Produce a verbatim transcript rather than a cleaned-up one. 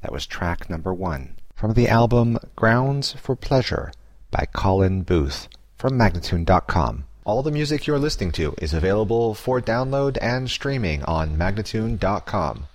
That was track number one. From the album Grounds for Pleasure by Colin Booth from Magnatune dot com. All the music you're listening to is available for download and streaming on Magnatune dot com.